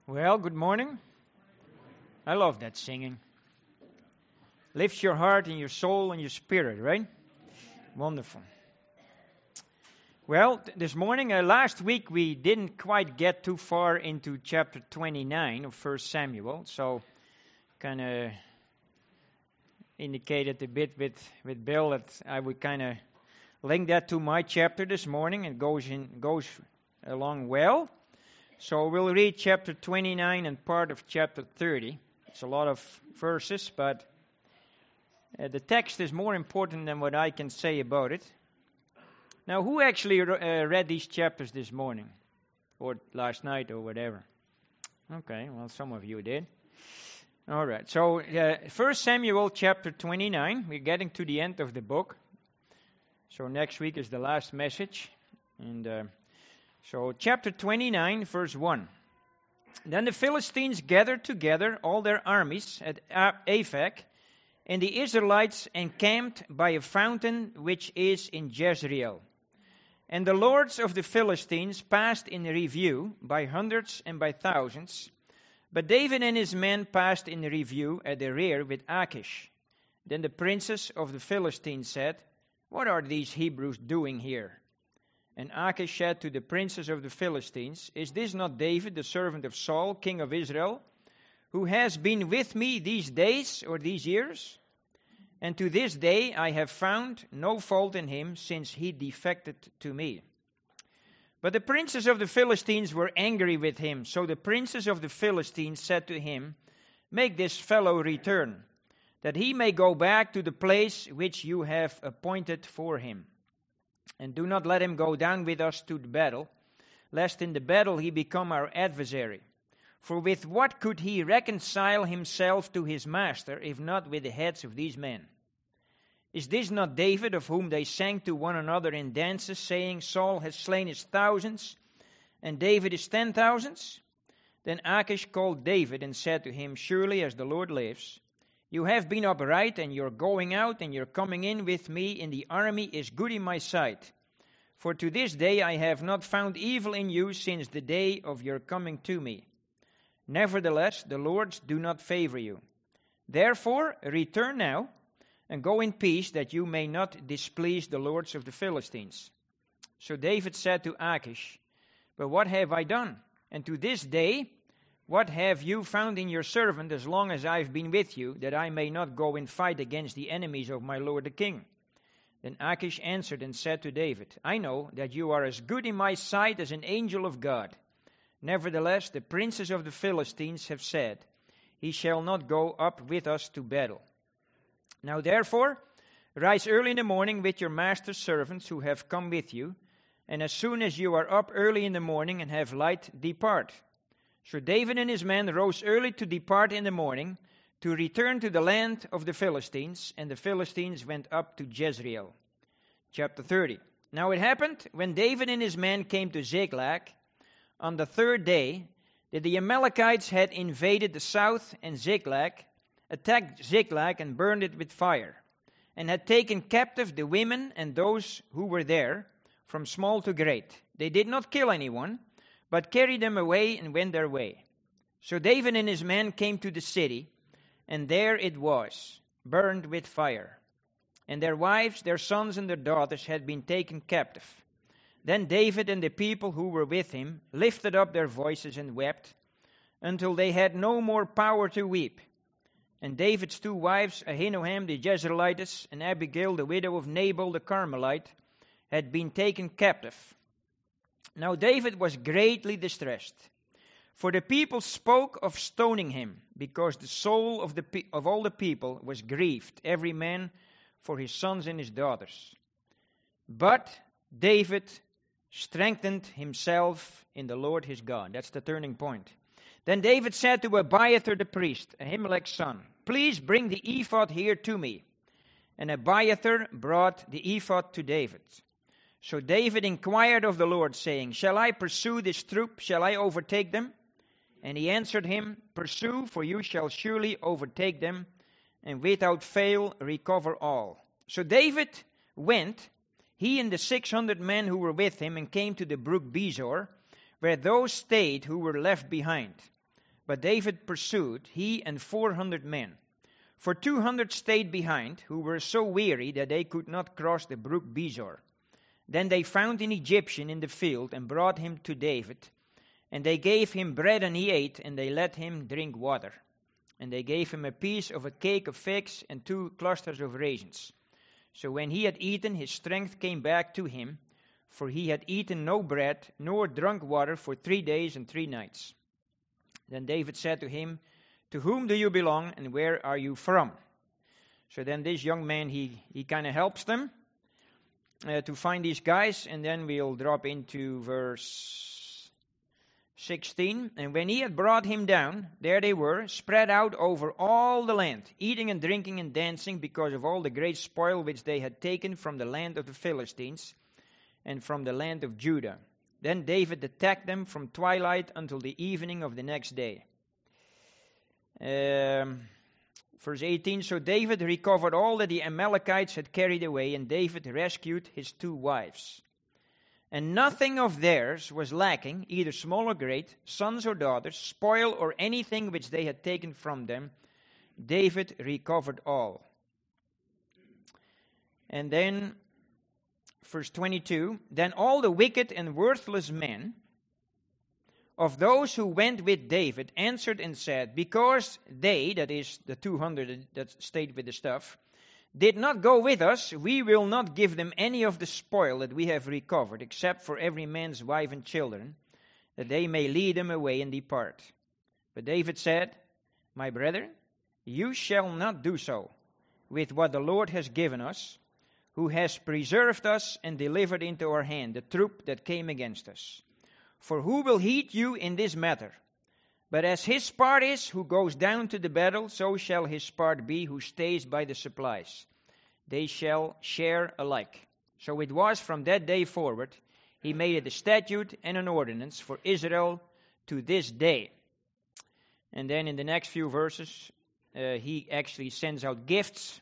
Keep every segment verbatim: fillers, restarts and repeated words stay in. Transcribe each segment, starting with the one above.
Well, good morning. I love that singing. Lifts your heart and your soul and your spirit, right? Wonderful. Well, th- this morning, uh, last week, we didn't quite get too far into chapter twenty-nine of First Samuel, so kind of indicated a bit with, with Bill that I would kind of link that to my chapter this morning. It goes in goes along well. So we'll read chapter twenty-nine and part of chapter thirty. It's a lot of verses, but uh, the text is more important than what I can say about it. Now, who actually uh, read these chapters this morning? Or last night or whatever? Okay, well, some of you did. All right, so uh, First Samuel chapter twenty-nine. We're getting to the end of the book. So next week is the last message. And... Uh, So, chapter twenty-nine, verse one. Then the Philistines gathered together all their armies at Aphek, and the Israelites encamped by a fountain which is in Jezreel. And the lords of the Philistines passed in review by hundreds and by thousands, but David and his men passed in review at the rear with Achish. Then the princes of the Philistines said, "What are these Hebrews doing here?" And Achish said to the princes of the Philistines, "Is this not David, the servant of Saul, king of Israel, who has been with me these days or these years? And to this day I have found no fault in him, since he defected to me." But the princes of the Philistines were angry with him. So the princes of the Philistines said to him, "Make this fellow return, that he may go back to the place which you have appointed for him. And do not let him go down with us to the battle, lest in the battle he become our adversary. For with what could he reconcile himself to his master, if not with the heads of these men? Is this not David, of whom they sang to one another in dances, saying, Saul has slain his thousands, and David his ten thousands? Then Achish called David and said to him, "Surely as the Lord lives, you have been upright, and your going out and your coming in with me in the army is good in my sight. For to this day I have not found evil in you since the day of your coming to me. Nevertheless, the lords do not favor you. Therefore, return now, and go in peace, that you may not displease the lords of the Philistines." So David said to Achish, "But what have I done? And to this day, what have you found in your servant, as long as I have been with you, that I may not go and fight against the enemies of my lord the king?" Then Achish answered and said to David, "I know that you are as good in my sight as an angel of God. Nevertheless, the princes of the Philistines have said, He shall not go up with us to battle. Now therefore, rise early in the morning with your master's servants who have come with you, and as soon as you are up early in the morning and have light, depart." So David and his men rose early to depart in the morning, to return to the land of the Philistines, and the Philistines went up to Jezreel. Chapter thirty. Now it happened, when David and his men came to Ziklag, on the third day, that the Amalekites had invaded the south, and Ziklag, attacked Ziklag and burned it with fire, and had taken captive the women and those who were there, from small to great. They did not kill anyone, but carried them away and went their way. So David and his men came to the city, and there it was, burned with fire. And their wives, their sons, and their daughters had been taken captive. Then David and the people who were with him lifted up their voices and wept, until they had no more power to weep. And David's two wives, Ahinoam the Jezreelitess, and Abigail the widow of Nabal the Carmelite, had been taken captive. Now David was greatly distressed, for the people spoke of stoning him, because the soul of the pe- of all the people was grieved, every man for his sons and his daughters. But David strengthened himself in the Lord his God. That's the turning point. Then David said to Abiathar the priest, Ahimelech's son, "Please bring the ephod here to me." And Abiathar brought the ephod to David. So David inquired of the Lord, saying, "Shall I pursue this troop? Shall I overtake them?" And he answered him, "Pursue, for you shall surely overtake them, and without fail recover all." So David went, he and the six hundred men who were with him, and came to the brook Besor, where those stayed who were left behind. But David pursued, he and four hundred men. For two hundred stayed behind, who were so weary that they could not cross the brook Besor. Then they found an Egyptian in the field and brought him to David. And they gave him bread and he ate, and they let him drink water. And they gave him a piece of a cake of figs and two clusters of raisins. So when he had eaten, his strength came back to him, for he had eaten no bread, nor drunk water for three days and three nights. Then David said to him, "To whom do you belong, and where are you from?" So then this young man, he, he kind of helps them uh, to find these guys, and then we'll drop into verse sixteen. And when he had brought him down, there they were, spread out over all the land, eating and drinking and dancing, because of all the great spoil which they had taken from the land of the Philistines and from the land of Judah. Then David attacked them from twilight until the evening of the next day. Um, verse eighteen, so David recovered all that the Amalekites had carried away, and David rescued his two wives. And nothing of theirs was lacking, either small or great, sons or daughters, spoil or anything which they had taken from them. David recovered all. And then verse twenty-two, then all the wicked and worthless men of those who went with David answered and said, because they, that is the two hundred that stayed with the stuff, did not go with us, we will not give them any of the spoil that we have recovered, except for every man's wife and children, that they may lead them away and depart. But David said, my brethren, you shall not do so with what the Lord has given us, who has preserved us and delivered into our hand the troop that came against us. For who will heed you in this matter? But as his part is who goes down to the battle, so shall his part be who stays by the supplies. They shall share alike. So it was from that day forward, he made it a statute and an ordinance for Israel to this day. And then in the next few verses, uh, he actually sends out gifts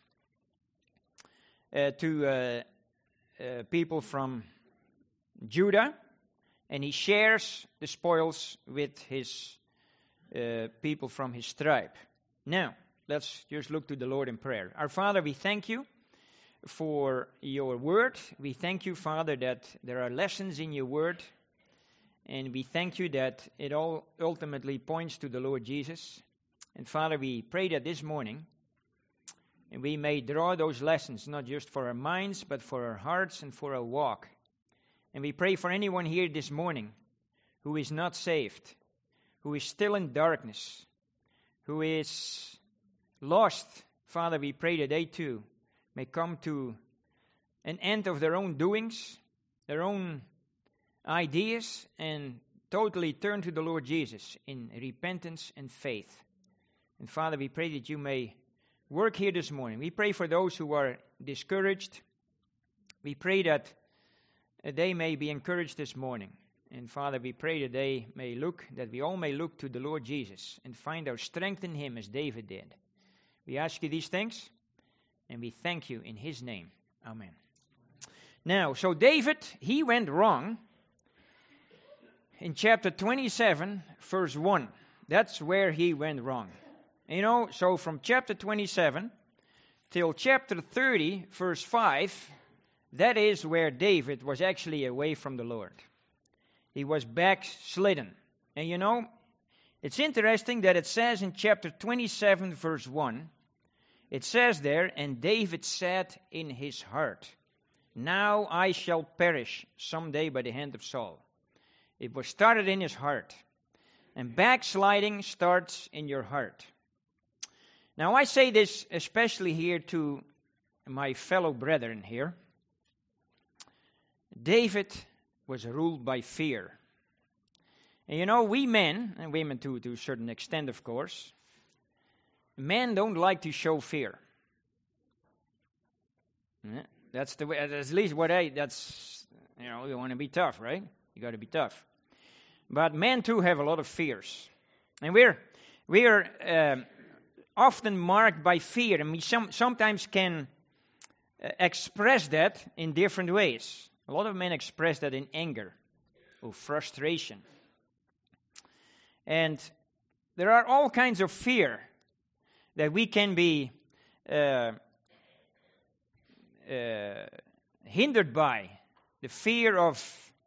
uh, to uh, uh, people from Judah, and he shares the spoils with his uh, people from his tribe. Now, let's just look to the Lord in prayer. Our Father, we thank you for your word. We thank you, Father, that there are lessons in your word. And we thank you that it all ultimately points to the Lord Jesus. And Father, we pray that this morning and we may draw those lessons, not just for our minds, but for our hearts and for our walk. And we pray for anyone here this morning who is not saved, who is still in darkness, who is lost. Father, we pray that they too may come to an end of their own doings, their own ideas, and totally turn to the Lord Jesus in repentance and faith. And Father, we pray that you may work here this morning. We pray for those who are discouraged. We pray that they may be encouraged this morning. And Father, we pray that they may look, that we all may look to the Lord Jesus and find our strength in him as David did. We ask you these things, and we thank you in his name. Amen. Now, so David, he went wrong in chapter twenty-seven, verse one. That's where he went wrong. You know, so from chapter twenty-seven till chapter thirty, verse five, that is where David was actually away from the Lord. He was backslidden. And you know, it's interesting that it says in chapter twenty-seven, verse one, it says there, and David said in his heart, now I shall perish someday by the hand of Saul. It was started in his heart. And backsliding starts in your heart. Now I say this especially here to my fellow brethren here. David was ruled by fear. And you know, we men, and women too to a certain extent of course, men don't like to show fear. Yeah, that's the way, at least what I, that's, you know, you want to be tough, right? You got to be tough. But men too have a lot of fears. And we're, we're uh, often marked by fear, and we some, sometimes can uh, express that in different ways. A lot of men express that in anger or frustration. And there are all kinds of fear that we can be uh, uh, hindered by. The fear of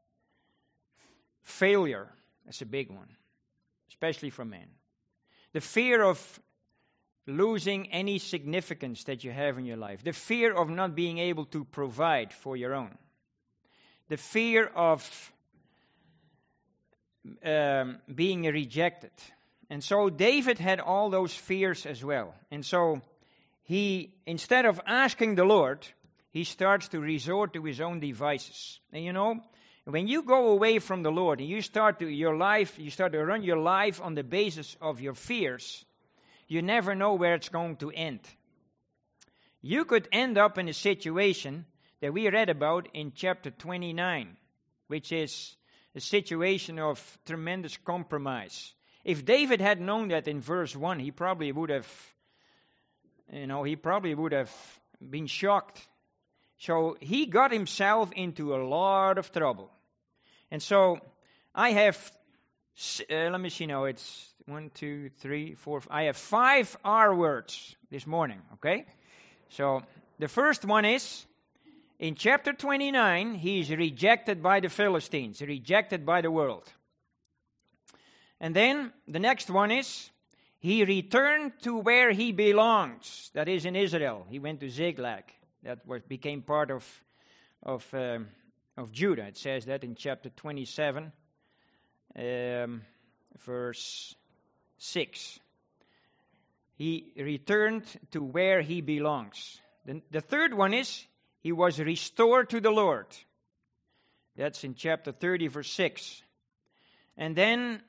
failure, that's a big one, especially for men. The fear of losing any significance that you have in your life. The fear of not being able to provide for your own. The fear of um, being rejected. And so David had all those fears as well. And so he, instead of asking the Lord, he starts to resort to his own devices. And you know, when you go away from the Lord and you start to your life, you start to run your life on the basis of your fears, you never know where it's going to end. You could end up in a situation that we read about in chapter twenty-nine, which is a situation of tremendous compromise. If David had known that in verse one, he probably would have, you know, he probably would have been shocked. So he got himself into a lot of trouble. And so I have, uh, let me see now, it's one, two, three, four, I have five R words this morning, okay? So the first one is, in chapter twenty-nine, he is rejected by the Philistines, rejected by the world. And then the next one is, he returned to where he belongs, that is in Israel. He went to Ziklag. That was became part of of um, of Judah. It says that in chapter twenty-seven, um, verse six. He returned to where he belongs. The, the third one is he was restored to the Lord. That's in chapter thirty, verse six. And then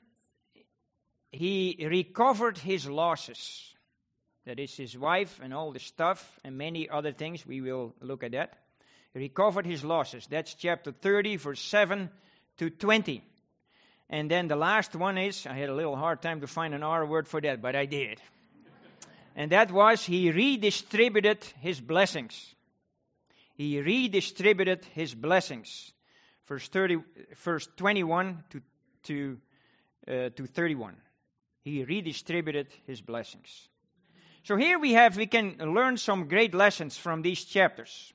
he recovered his losses. That is his wife and all the stuff and many other things. We will look at that. He recovered his losses. That's chapter thirty, verse seven to twenty. And then the last one is, I had a little hard time to find an R word for that, but I did. And that was, he redistributed his blessings. He redistributed his blessings. Verse thirty, verse twenty-one to to uh, to thirty-one. He redistributed his blessings. So here we have, we can learn some great lessons from these chapters.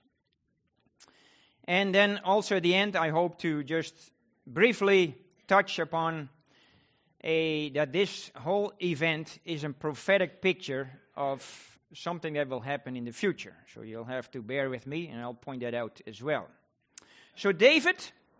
And then also at the end, I hope to just briefly touch upon a that this whole event is a prophetic picture of something that will happen in the future. So you'll have to bear with me, and I'll point that out as well. So David,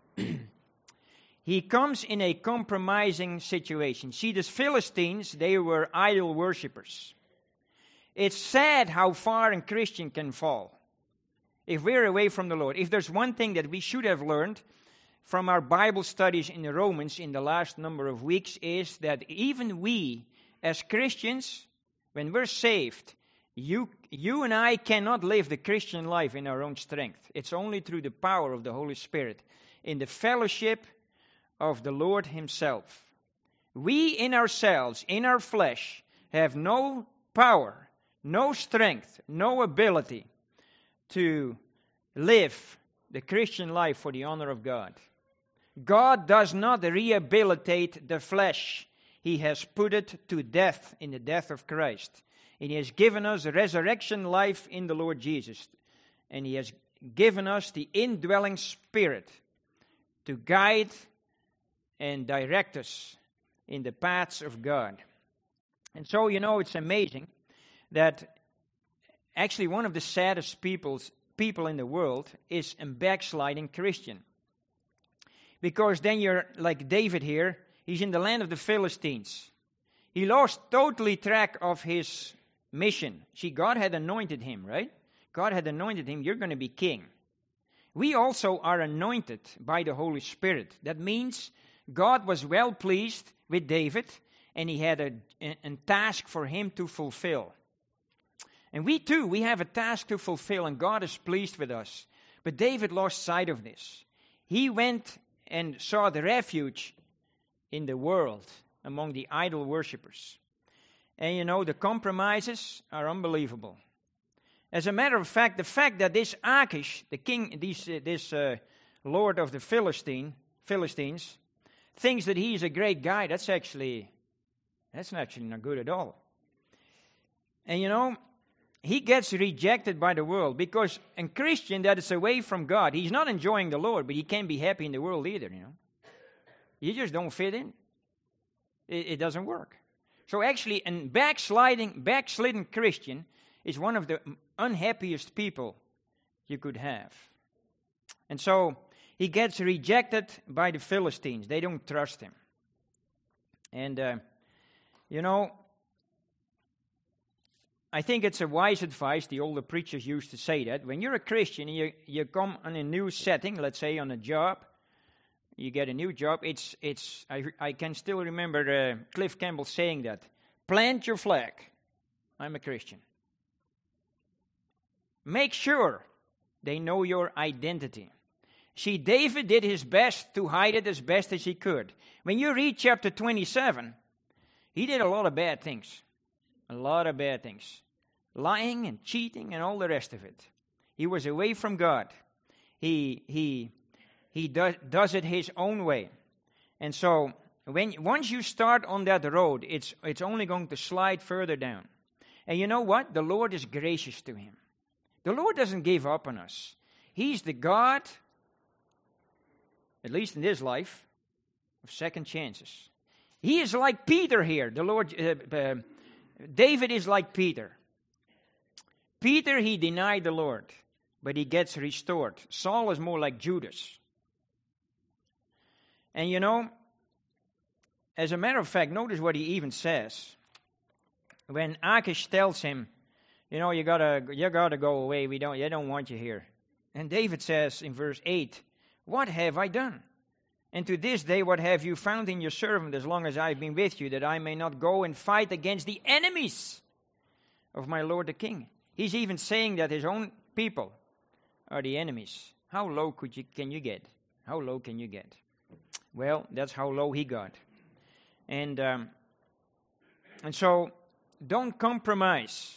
he comes in a compromising situation. See, the Philistines, they were idol worshippers. It's sad how far a Christian can fall if we're away from the Lord. If there's one thing that we should have learned from our Bible studies in the Romans in the last number of weeks is that even we as Christians, when we're saved, you, you and I cannot live the Christian life in our own strength. It's only through the power of the Holy Spirit, in the fellowship of the Lord himself. We in ourselves, in our flesh, have no power, no strength, no ability to live the Christian life for the honor of God. God does not rehabilitate the flesh. He has put it to death in the death of Christ. And He has given us a resurrection life in the Lord Jesus. And He has given us the indwelling Spirit to guide and direct us in the paths of God. And so, you know, it's amazing that actually one of the saddest peoples, people in the world is a backsliding Christian. Because then you're like David here, he's in the land of the Philistines. He lost totally track of his mission. See, God had anointed him, right? God had anointed him, you're going to be king. We also are anointed by the Holy Spirit. That means God was well pleased with David, and He had a, a, a task for him to fulfill. And we too, we have a task to fulfill, and God is pleased with us. But David lost sight of this. He went and saw the refuge in the world among the idol worshippers. And you know, the compromises are unbelievable. As a matter of fact, the fact that this Achish, the king, this, uh, this uh, lord of the Philistine, Philistines, thinks that he is a great guy, that's actually That's actually not good at all. And you know, he gets rejected by the world because a Christian that is away from God, he's not enjoying the Lord, but he can't be happy in the world either, you know. You just don't fit in. It, it doesn't work. So actually, a backsliding, backslidden Christian is one of the unhappiest people you could have. And so he gets rejected by the Philistines. They don't trust him. And, uh, you know, I think it's a wise advice. The older preachers used to say that. When you're a Christian and you, you come on a new setting, let's say on a job, you get a new job, it's, it's. I, I can still remember uh, Cliff Campbell saying that. Plant your flag. I'm a Christian. Make sure they know your identity. See, David did his best to hide it as best as he could. When you read chapter twenty-seven, he did a lot of bad things. A lot of bad things. Lying and cheating and all the rest of it. He was away from God. He he he does, does it his own way. And so when once you start on that road, it's it's only going to slide further down. And you know what? The Lord is gracious to him. The Lord doesn't give up on us. He's the God, at least in this life, of second chances. He is like Peter here. The Lord, uh, uh, David is like Peter. Peter, he denied the Lord, but he gets restored. Saul is more like Judas. And you know, as a matter of fact, notice what he even says. When Achish tells him, you know, you gotta, you gotta go away. We don't, you don't want you here. And David says in verse eight, what have I done? And to this day, what have you found in your servant as long as I have been with you, that I may not go and fight against the enemies of my Lord the King? He's even saying that his own people are the enemies. How low could you, can you get? How low can you get? Well, that's how low he got. And, um, and so, don't compromise.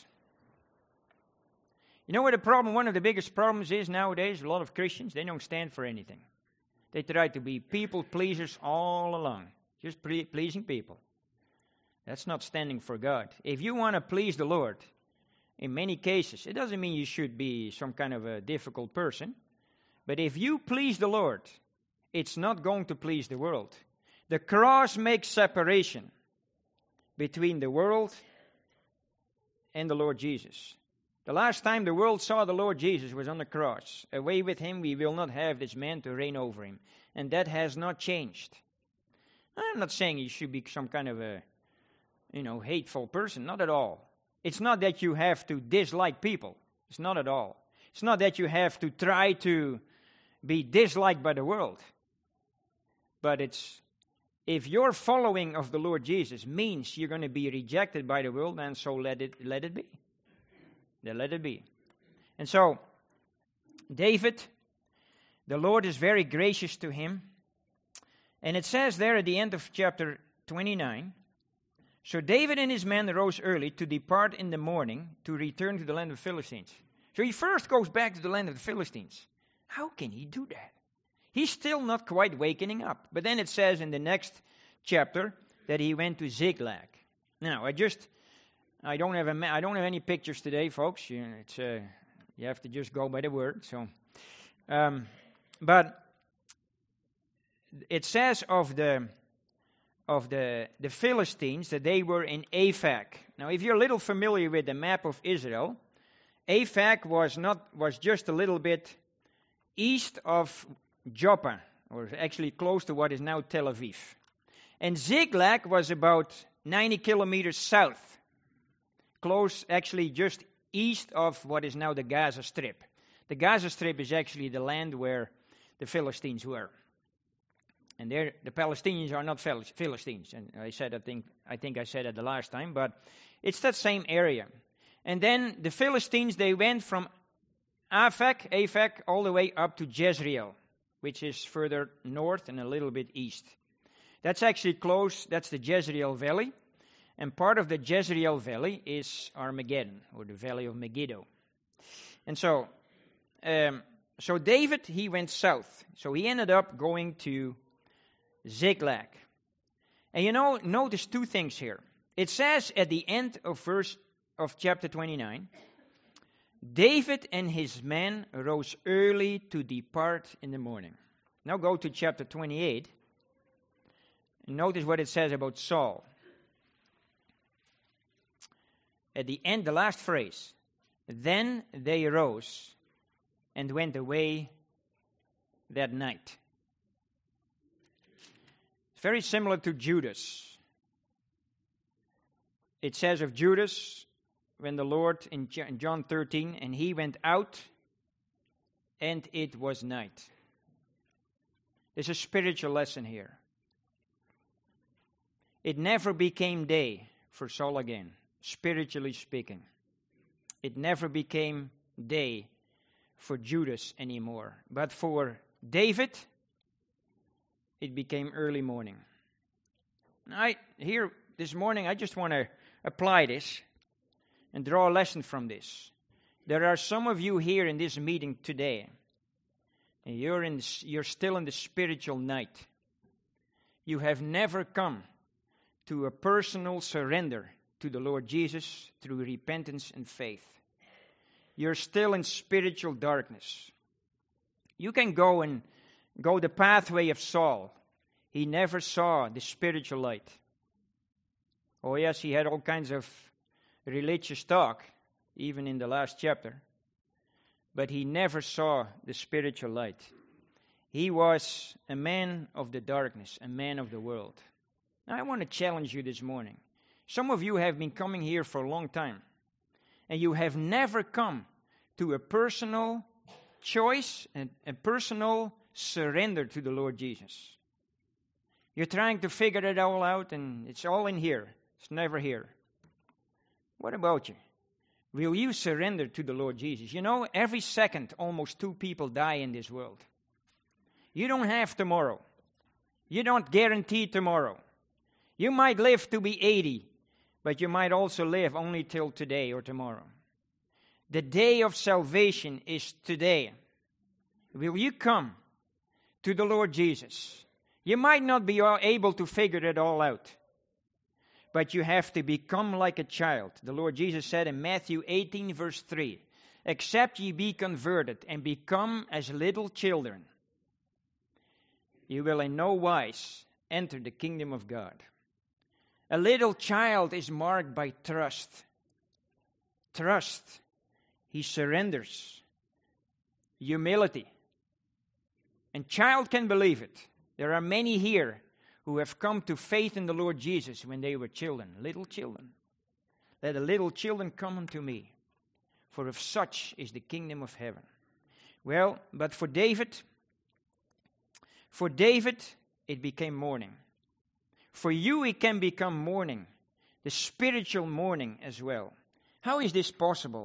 You know what the problem, one of the biggest problems is nowadays? A lot of Christians, they don't stand for anything. They try to be people pleasers all along. Just ple- pleasing people. That's not standing for God. If you want to please the Lord, in many cases, it doesn't mean you should be some kind of a difficult person. But if you please the Lord, it's not going to please the world. The cross makes separation between the world and the Lord Jesus. The last time the world saw the Lord Jesus was on the cross. Away with him, we will not have this man to reign over him. And that has not changed. I'm not saying you should be some kind of a, you know, hateful person. Not at all. It's not that you have to dislike people. It's not at all. It's not that you have to try to be disliked by the world. But it's, if your following of the Lord Jesus means you're going to be rejected by the world, then so let it, let it be. Then let it be. And so, David, the Lord is very gracious to him. And it says there at the end of chapter twenty-nine, so David and his men rose early to depart in the morning to return to the land of the Philistines. So he first goes back to the land of the Philistines. How can he do that? He's still not quite wakening up. But then it says in the next chapter that he went to Ziklag. Now, I just... I don't have a ma- I don't have any pictures today, folks. You, it's uh, you have to just go by the word. So, um, but it says of the of the the Philistines that they were in Aphek. Now, if you're a little familiar with the map of Israel, Aphek was not was just a little bit east of Joppa, or actually close to what is now Tel Aviv, and Ziklag was about ninety kilometers south. Close, actually just east of what is now the Gaza Strip. The Gaza Strip is actually the land where the Philistines were. And there, the Palestinians are not Philistines. And I said, I think, I think I said it the last time, but it's that same area. And then the Philistines, they went from Aphek, Aphek, all the way up to Jezreel, which is further north and a little bit east. That's actually close, that's the Jezreel Valley. And part of the Jezreel Valley is Armageddon, or the Valley of Megiddo. And so, um, so David, he went south. So he ended up going to Ziklag. And you know, notice two things here. It says at the end of verse of chapter twenty-nine, David and his men rose early to depart in the morning. Now go to chapter twenty-eight. And notice what it says about Saul. At the end, the last phrase. Then they arose and went away that night. It's very similar to Judas. It says of Judas, when the Lord, in John thirteen, and he went out, and it was night. There's a spiritual lesson here. It never became day for Saul again, spiritually speaking. It never became day for Judas anymore. But for David, it became early morning. I here this morning, I just want to apply this and draw a lesson from this. There are some of you here in this meeting today, and you're in you're still in the spiritual night. You have never come to a personal surrender to the Lord Jesus through repentance and faith. You're still in spiritual darkness. You can go and go the pathway of Saul. He never saw the spiritual light. Oh yes, he had all kinds of religious talk, even in the last chapter. But he never saw the spiritual light. He was a man of the darkness, a man of the world. Now I want to challenge you this morning. Some of you have been coming here for a long time, and you have never come to a personal choice and a personal surrender to the Lord Jesus. You're trying to figure it all out, and it's all in here. It's never here. What about you? Will you surrender to the Lord Jesus? You know, every second, almost two people die in this world. You don't have tomorrow. You don't guarantee tomorrow. You might live to be eighty, but you might also live only till today or tomorrow. The day of salvation is today. Will you come to the Lord Jesus? You might not be able to figure it all out, but you have to become like a child. The Lord Jesus said in Matthew eighteen, verse three, except ye be converted and become as little children, you will in no wise enter the kingdom of God. A little child is marked by trust. Trust. He surrenders. Humility. And child can believe it. There are many here who have come to faith in the Lord Jesus when they were children, little children. Let the little children come unto me, for of such is the kingdom of heaven. Well, but for David, for David, it became morning. For you, it can become morning, the spiritual morning as well. How is this possible?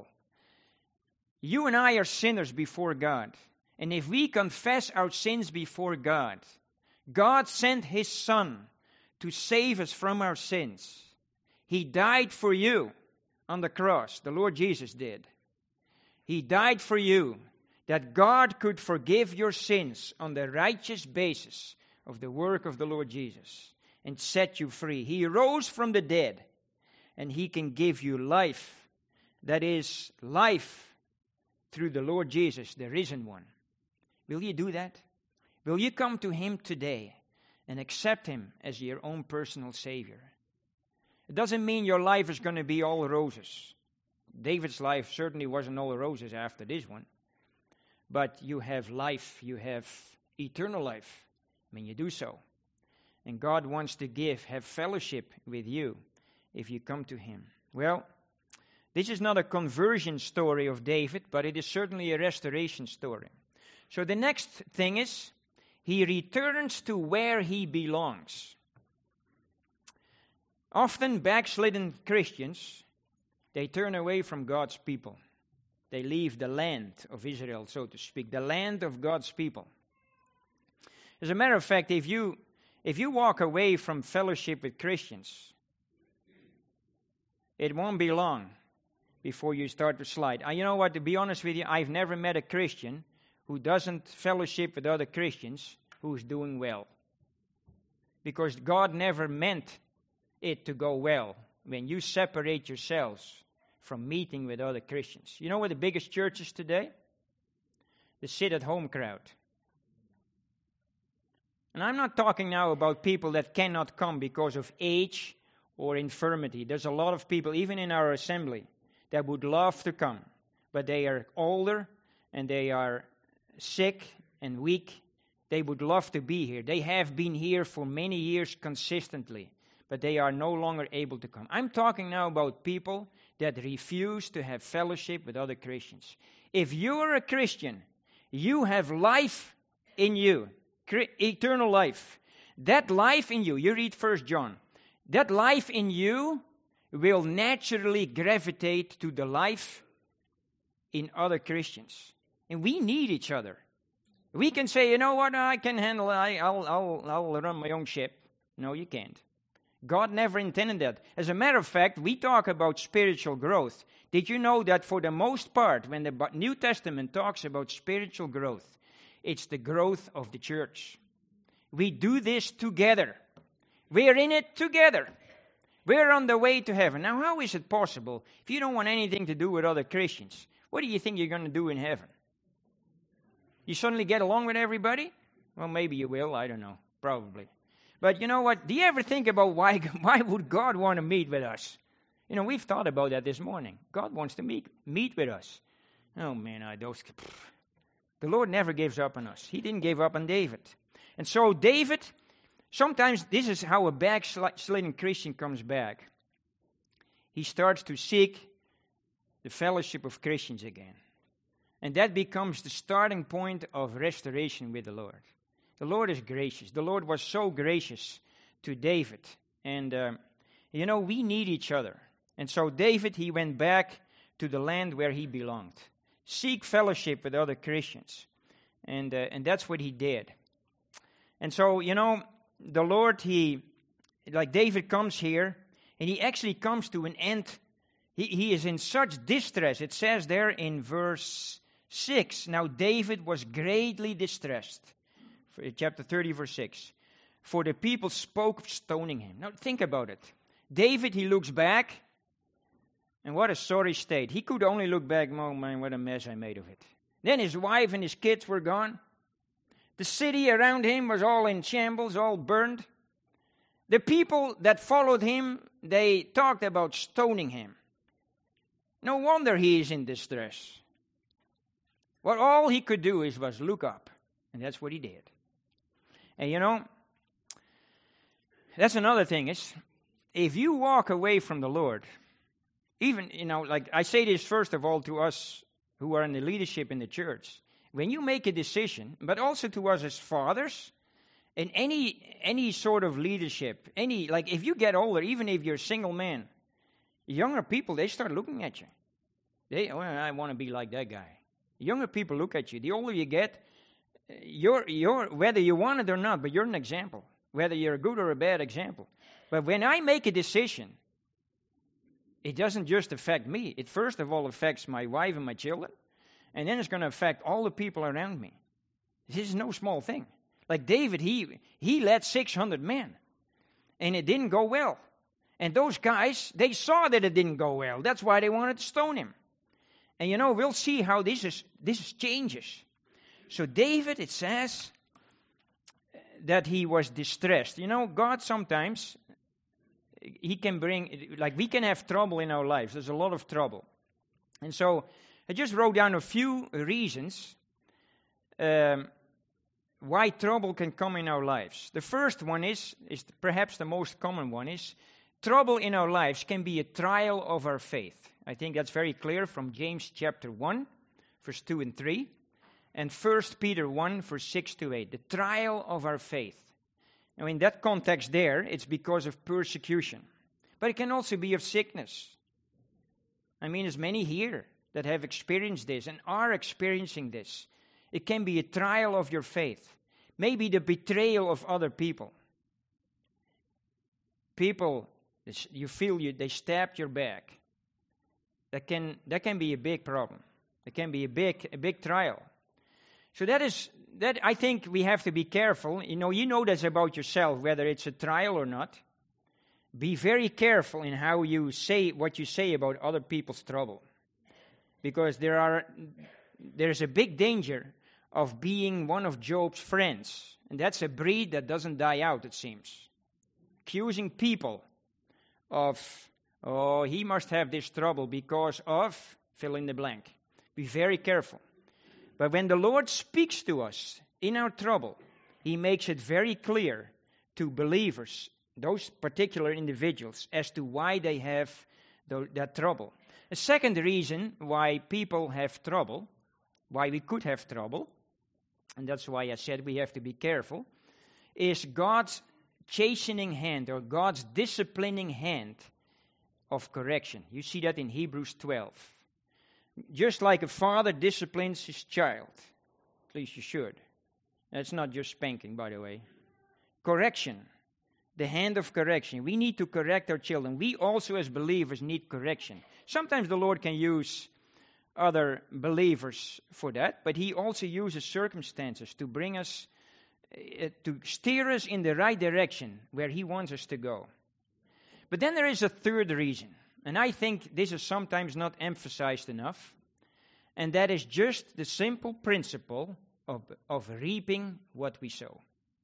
You and I are sinners before God. And if we confess our sins before God, God sent His Son to save us from our sins. He died for you on the cross. The Lord Jesus did. He died for you that God could forgive your sins on the righteous basis of the work of the Lord Jesus and set you free. He rose from the dead, and He can give you life. That is, life through the Lord Jesus, the risen one. Will you do that? Will you come to Him today and accept Him as your own personal Savior? It doesn't mean your life is going to be all roses. David's life certainly wasn't all roses after this one. But you have life, you have eternal life when you do so. And God wants to give, have fellowship with you if you come to Him. Well, this is not a conversion story of David, but it is certainly a restoration story. So the next thing is, he returns to where he belongs. Often backslidden Christians, they turn away from God's people. They leave the land of Israel, so to speak, the land of God's people. As a matter of fact, if you if you walk away from fellowship with Christians, it won't be long before you start to slide. Uh, you know what, to be honest with you, I've never met a Christian who doesn't fellowship with other Christians who's doing well. Because God never meant it to go well when you separate yourselves from meeting with other Christians. You know what the biggest church is today? The sit-at-home crowd. And I'm not talking now about people that cannot come because of age or infirmity. There's a lot of people, even in our assembly, that would love to come, but they are older and they are sick and weak. They would love to be here. They have been here for many years consistently, but they are no longer able to come. I'm talking now about people that refuse to have fellowship with other Christians. If you're a Christian, you have life in you, eternal life. That life in you, you read First John, that life in you will naturally gravitate to the life in other Christians. And we need each other. We can say, you know what, I can handle it, I, I'll, I'll, I'll run my own ship. No, you can't. God never intended that. As a matter of fact, we talk about spiritual growth. Did you know that for the most part, when the New Testament talks about spiritual growth, it's the growth of the church. We do this together. We're in it together. We're on the way to heaven. Now, how is it possible if you don't want anything to do with other Christians? What do you think you're going to do in heaven? You suddenly get along with everybody? Well, maybe you will. I don't know. Probably. But you know what? Do you ever think about why, why would God want to meet with us? You know, we've thought about that this morning. God wants to meet meet with us. Oh, man, I those... The Lord never gives up on us. He didn't give up on David. And so David, sometimes this is how a backslidden Christian comes back. He starts to seek the fellowship of Christians again. And that becomes the starting point of restoration with the Lord. The Lord is gracious. The Lord was so gracious to David. And, um, you know, we need each other. And so David, he went back to the land where he belonged. Seek fellowship with other Christians. And, uh, and that's what he did. And so, you know, the Lord, he, like David comes here, and he actually comes to an end. He, he is in such distress. It says there in verse six, now David was greatly distressed. Chapter thirty, verse six. For the people spoke of stoning him. Now think about it. David, he looks back, and what a sorry state. He could only look back, oh man, what a mess I made of it. Then his wife and his kids were gone. The city around him was all in shambles, all burned. The people that followed him, they talked about stoning him. No wonder he is in distress. Well, all he could do is was look up, and that's what he did. And you know, that's another thing is, if you walk away from the Lord, even, you know, like I say this first of all to us who are in the leadership in the church, when you make a decision, but also to us as fathers, in any any sort of leadership, any, like if you get older, even if you're a single man, younger people, they start looking at you. They, well, I want to be like that guy. Younger people look at you. The older you get, you're, you're, whether you want it or not, but you're an example, whether you're a good or a bad example. But when I make a decision, it doesn't just affect me. It first of all affects my wife and my children, and then it's going to affect all the people around me. This is no small thing. Like David, he he led six hundred men, and it didn't go well. And those guys, they saw that it didn't go well. That's why they wanted to stone him. And you know, we'll see how this is this changes. So David, it says that he was distressed. You know, God sometimes, he can bring, like we can have trouble in our lives. There's a lot of trouble. And so I just wrote down a few reasons um, why trouble can come in our lives. The first one is, is perhaps the most common one, is trouble in our lives can be a trial of our faith. I think that's very clear from James chapter one, verse two and three, and First Peter one, verse six to eight. The trial of our faith. Now in that context there, it's because of persecution. But it can also be of sickness. I mean, there's many here that have experienced this and are experiencing this. It can be a trial of your faith. Maybe the betrayal of other people. People, you feel you, they stabbed your back. That can that can be a big problem. It can be a big a big trial. So that is that I think we have to be careful. You know, you know this about yourself, whether it's a trial or not. be very careful in how you say what you say about other people's trouble. Because there are there's a big danger of being one of Job's friends. And that's a breed that doesn't die out, it seems. Accusing people of, oh, he must have this trouble because of, fill in the blank. Be very careful. But when the Lord speaks to us in our trouble, He makes it very clear to believers, those particular individuals, as to why they have the, that trouble. A second reason why people have trouble, why we could have trouble, and that's why I said we have to be careful, is God's chastening hand or God's disciplining hand of correction. You see that in Hebrews twelve. Just like a father disciplines his child, at least you should. That's not just spanking, by the way. Correction, the hand of correction. We need to correct our children. We also as believers need correction. Sometimes the Lord can use other believers for that, but He also uses circumstances to bring us, uh, to steer us in the right direction where He wants us to go. But then there is a third reason, and I think this is sometimes not emphasized enough, and that is just the simple principle of, of reaping what we sow.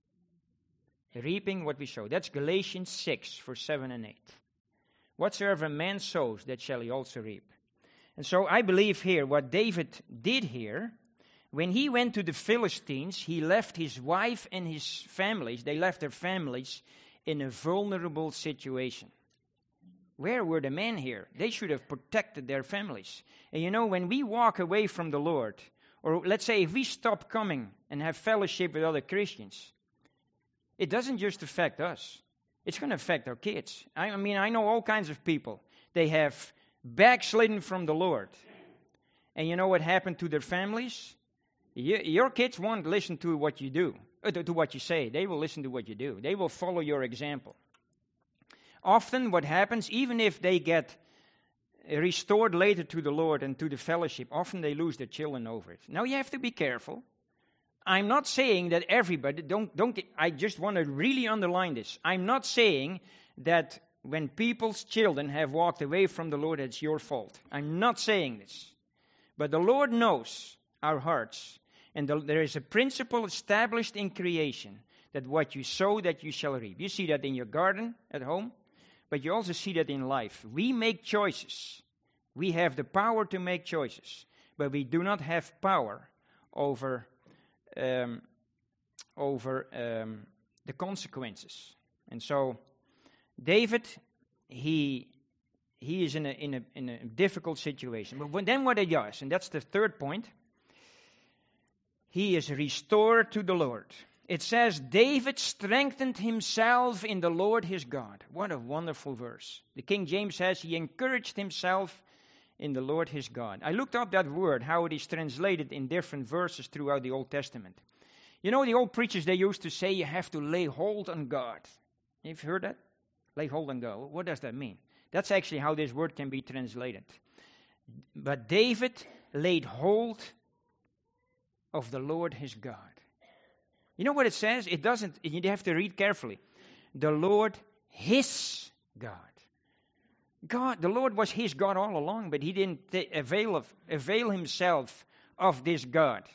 Reaping what we sow. That's Galatians six, verse seven and eight. Whatsoever a man sows, that shall he also reap. And so I believe here what David did here, when he went to the Philistines, he left his wife and his families, they left their families in a vulnerable situation. Where were the men here? They should have protected their families. And you know, when we walk away from the Lord, or let's say if we stop coming and have fellowship with other Christians, it doesn't just affect us. It's going to affect our kids. I, I mean, I know all kinds of people. They have backslidden from the Lord. And you know what happened to their families? You, your kids won't listen to what you do, uh, to, to what you say. They will listen to what you do. They will follow your example. Often what happens, even if they get restored later to the Lord and to the fellowship, often they lose their children over it. Now you have to be careful. I'm not saying that everybody, don't, don't, I just want to really underline this. I'm not saying that when people's children have walked away from the Lord, it's your fault. I'm not saying this. But the Lord knows our hearts. And the, there is a principle established in creation that what you sow, that you shall reap. You see that in your garden at home, but you also see that in life. We make choices. We have the power to make choices, but we do not have power over um, over um, the consequences. And so David, he he is in a in a in a difficult situation. But when, then what he does, and that's the third point, he is restored to the Lord. It says, David strengthened himself in the Lord his God. What a wonderful verse. The King James says he encouraged himself in the Lord his God. I looked up that word, how it is translated in different verses throughout the Old Testament. You know, the old preachers, they used to say you have to lay hold on God. You've heard that? Lay hold on God. What does that mean? That's actually how this word can be translated. But David laid hold of the Lord his God. You know what it says? It doesn't, you have to read carefully. The Lord his God. God, the Lord was his God all along, but he didn't t- avail of, avail himself of this God.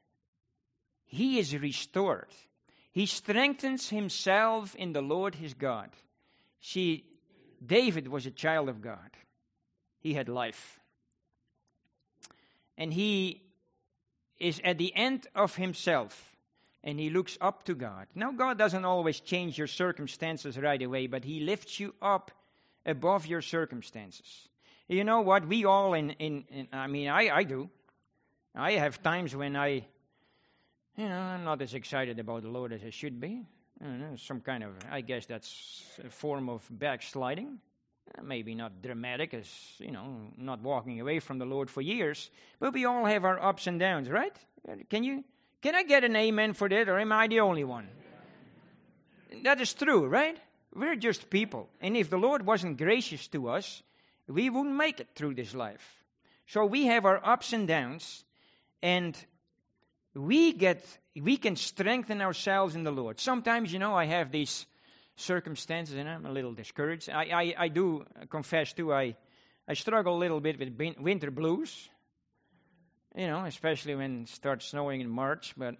He is restored. He strengthens himself in the Lord his God. See, David was a child of God. He had life. And he is at the end of himself. And he looks up to God. Now, God doesn't always change your circumstances right away, but he lifts you up above your circumstances. You know what? We all, in, in, in I mean, I, I do. I have times when I, you know, I'm not as excited about the Lord as I should be. I don't know, some kind of, I guess that's a form of backsliding. Uh, maybe not dramatic as, you know, not walking away from the Lord for years. But we all have our ups and downs, right? Can you... Can I get an amen for that, or am I the only one? That is true, right? We're just people. And if the Lord wasn't gracious to us, we wouldn't make it through this life. So we have our ups and downs, and we get we can strengthen ourselves in the Lord. Sometimes, you know, I have these circumstances, and I'm a little discouraged. I, I, I do confess, too, I, I struggle a little bit with bin- winter blues, you know, especially when it starts snowing in March, but,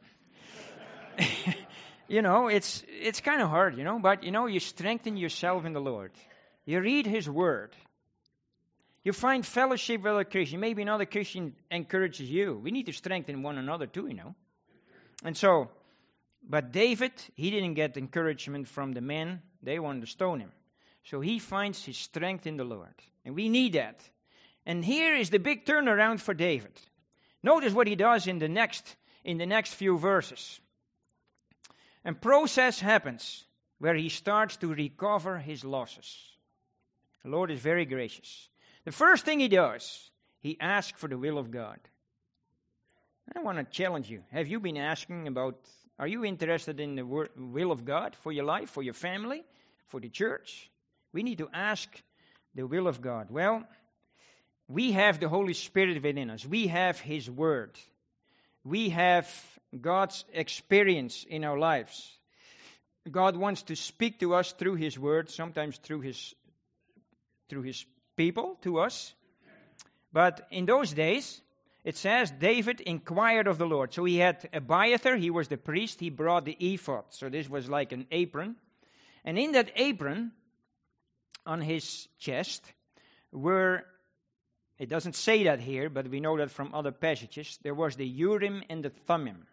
you know, it's, it's kind of hard, you know, but, you know, you strengthen yourself in the Lord. You read His Word. You find fellowship with other Christians. Maybe another Christian encourages you. We need to strengthen one another too, you know. And so, but David, he didn't get encouragement from the men. They wanted to stone him. So he finds his strength in the Lord. And we need that. And here is the big turnaround for David. Notice what he does in the next, in the next few verses. A process happens where he starts to recover his losses. The Lord is very gracious. The first thing he does, he asks for the will of God. I want to challenge you. Have you been asking about, are you interested in the wor- will of God for your life, for your family, for the church? We need to ask the will of God. Well, we have the Holy Spirit within us. We have His Word. We have God's experience in our lives. God wants to speak to us through His Word, sometimes through His, through His people to us. But in those days, it says David inquired of the Lord. So he had Abiathar, he was the priest, he brought the ephod. So this was like an apron. And in that apron, on his chest, were, it doesn't say that here, but we know that from other passages, there was the Urim and the Thummim.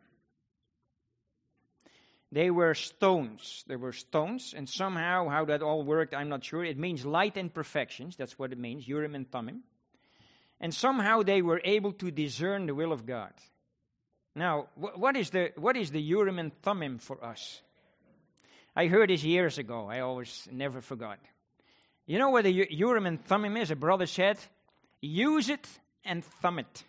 They were stones. They were stones, and somehow how that all worked, I'm not sure. It means light and perfections. That's what it means, Urim and Thummim. And somehow they were able to discern the will of God. Now, wh- what is the what is the Urim and Thummim for us? I heard this years ago. I always never forgot. You know what the U- Urim and Thummim is? A brother said, use it and thumb it.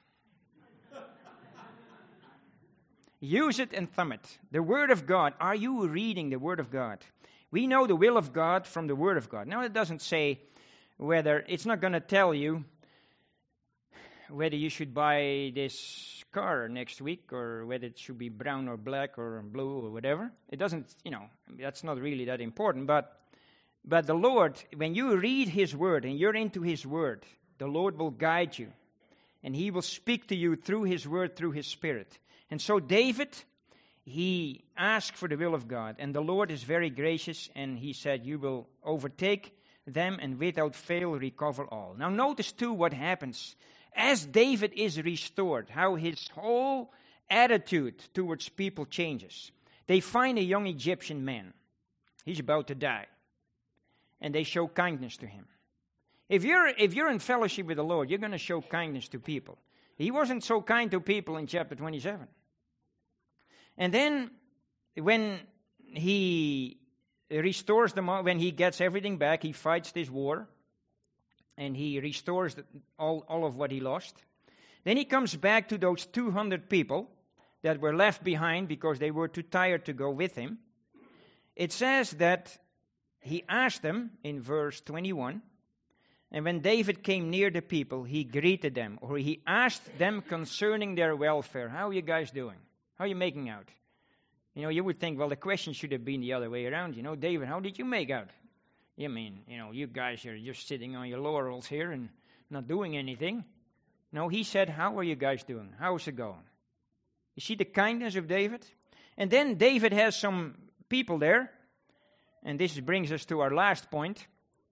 Use it and thumb it. The Word of God. Are you reading the Word of God? We know the will of God from the Word of God. Now, it doesn't say whether, it's not going to tell you whether you should buy this car next week or whether it should be brown or black or blue or whatever. It doesn't, you know, that's not really that important. But, but the Lord, when you read His Word and you're into His Word, the Lord will guide you. And He will speak to you through His Word, through His Spirit. And so David, he asked for the will of God. And the Lord is very gracious, and He said, you will overtake them and without fail recover all. Now notice too what happens. As David is restored, how his whole attitude towards people changes. They find a young Egyptian man. He's about to die. And they show kindness to him. If you're, if you're in fellowship with the Lord, you're going to show kindness to people. He wasn't so kind to people in chapter twenty-seven. And then when he restores them all, when he gets everything back, he fights this war. And he restores the, all, all of what he lost. Then he comes back to those two hundred people that were left behind because they were too tired to go with him. It says that he asked them in verse twenty-one, and when David came near the people, he greeted them, or he asked them concerning their welfare. How are you guys doing? How are you making out? You know, you would think, well, the question should have been the other way around. You know, David, how did you make out? You mean, you know, you guys are just sitting on your laurels here and not doing anything. No, he said, how are you guys doing? How's it going? You see the kindness of David? And then David has some people there. And this brings us to our last point.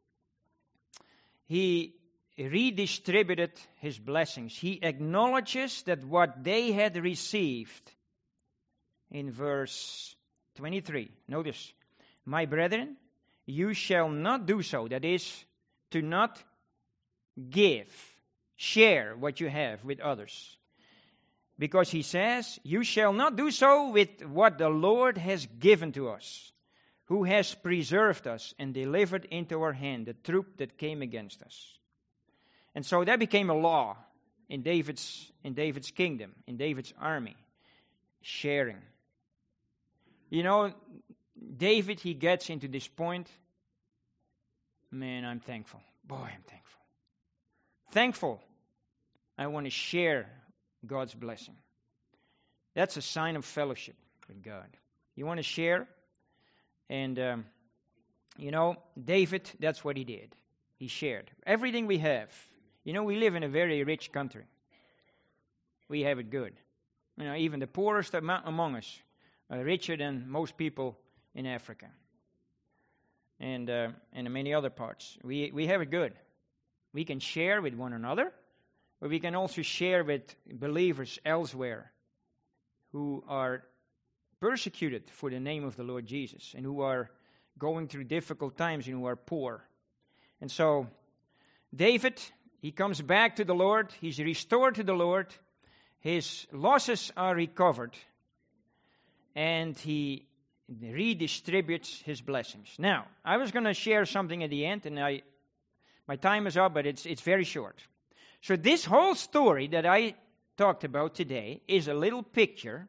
He redistributed his blessings. He acknowledges that what they had received in verse twenty-three. Notice, my brethren, you shall not do so. That is, to not give, share what you have with others. Because he says, you shall not do so with what the Lord has given to us, who has preserved us and delivered into our hand the troop that came against us. And so that became a law in David's, in David's kingdom, in David's army, sharing. You know, David, he gets into this point, man, I'm thankful. Boy, I'm thankful. Thankful. I want to share God's blessing. That's a sign of fellowship with God. You want to share? And um, You know, David, that's what he did. He shared everything we have. You know, we live in a very rich country. We have it good. You know, even the poorest am- among us are richer than most people in Africa and uh, and in many other parts. We we have it good. We can share with one another, but we can also share with believers elsewhere who are persecuted for the name of the Lord Jesus and who are going through difficult times and who are poor. And so David, he comes back to the Lord. He's restored to the Lord. His losses are recovered. And he redistributes his blessings. Now, I was going to share something at the end, and I, my time is up, but it's it's very short. So this whole story that I talked about today is a little picture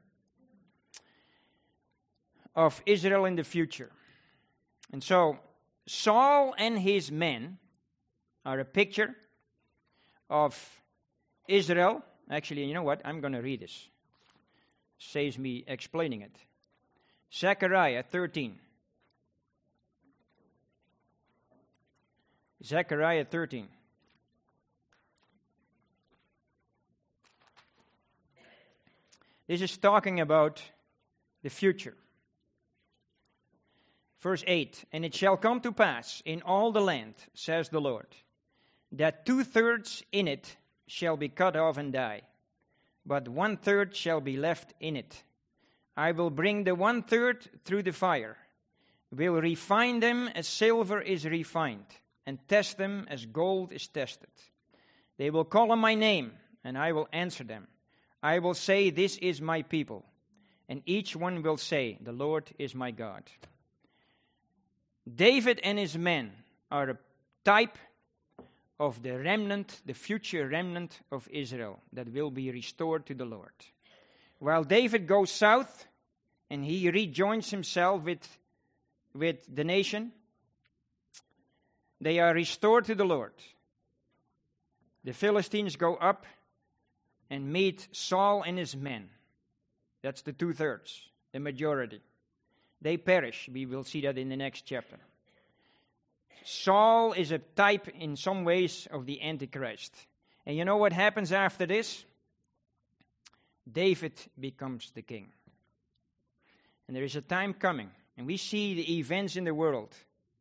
of Israel in the future. And so Saul and his men are a picture of Israel. Actually, you know what? I'm going to read this. Saves me explaining it. Zechariah thirteen. Zechariah thirteen. This is talking about the future. Verse eight, and it shall come to pass in all the land, says the Lord, that two-thirds in it shall be cut off and die, but one-third shall be left in it. I will bring the one-third through the fire, will refine them as silver is refined, and test them as gold is tested. They will call on my name, and I will answer them. I will say, this is my people, and each one will say, the Lord is my God. David and his men are a type of the remnant, the future remnant of Israel that will be restored to the Lord. While David goes south and he rejoins himself with, with the nation, they are restored to the Lord. The Philistines go up and meet Saul and his men. That's the two-thirds, the majority. They perish. We will see that in the next chapter. Saul is a type in some ways of the Antichrist. And you know what happens after this? David becomes the king. And there is a time coming, and we see the events in the world.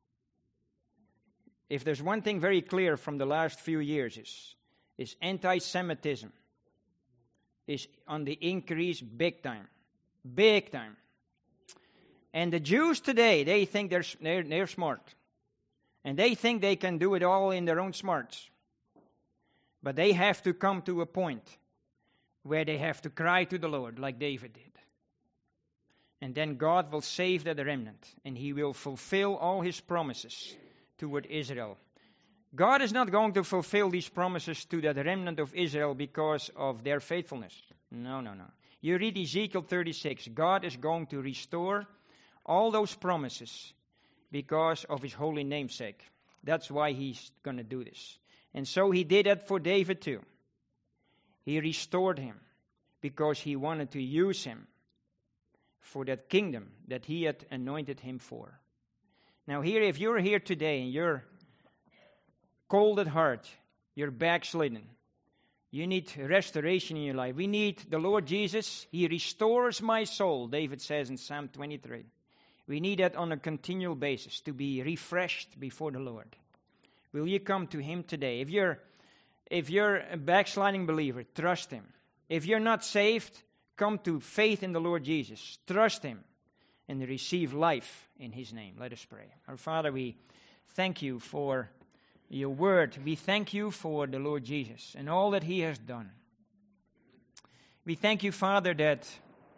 If there's one thing very clear from the last few years is, is anti-Semitism is on the increase big time. Big time. And the Jews today, they think they're, they're, they're smart. And they think they can do it all in their own smarts. But they have to come to a point where they have to cry to the Lord like David did. And then God will save that remnant. And he will fulfill all his promises toward Israel. God is not going to fulfill these promises to that remnant of Israel because of their faithfulness. No, no, no. You read Ezekiel thirty-six. God is going to restore all those promises because of his holy namesake. That's why he's going to do this. And so he did that for David too. He restored him because he wanted to use him for that kingdom that he had anointed him for. Now here, if you're here today and you're cold at heart, you're backslidden, you need restoration in your life. We need the Lord Jesus. He restores my soul, David says in Psalm twenty-three. We need that on a continual basis to be refreshed before the Lord. Will you come to him today? If you're, if you're a backsliding believer, trust him. If you're not saved, come to faith in the Lord Jesus. Trust him and receive life in his name. Let us pray. Our Father, we thank you for your word. We thank you for the Lord Jesus and all that he has done. We thank you, Father, that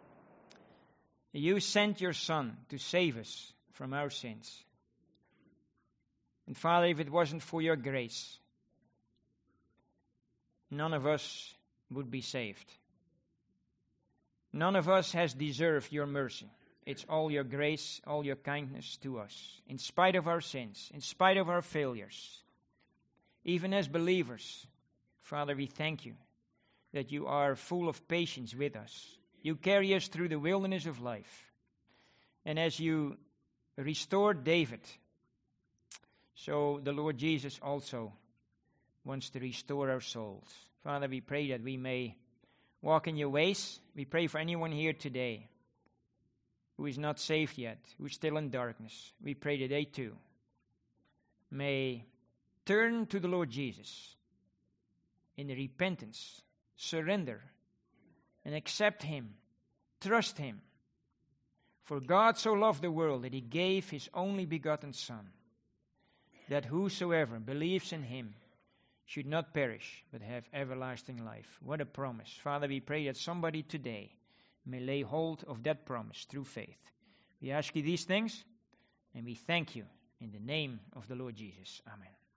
you sent your Son to save us from our sins. And Father, if it wasn't for your grace, none of us would be saved. None of us has deserved your mercy. It's all your grace, all your kindness to us, in spite of our sins, in spite of our failures. Even as believers, Father, we thank you that you are full of patience with us. You carry us through the wilderness of life. And as you restored David So the Lord Jesus also wants to restore our souls. Father, we pray that we may walk in your ways. We pray for anyone here today who is not saved yet, who is still in darkness. We pray that they too may turn to the Lord Jesus in repentance, surrender, and accept him, trust him. For God so loved the world that he gave his only begotten Son, that whosoever believes in him should not perish, but have everlasting life. What a promise. Father, we pray that somebody today may lay hold of that promise through faith. We ask you these things, and we thank you in the name of the Lord Jesus. Amen.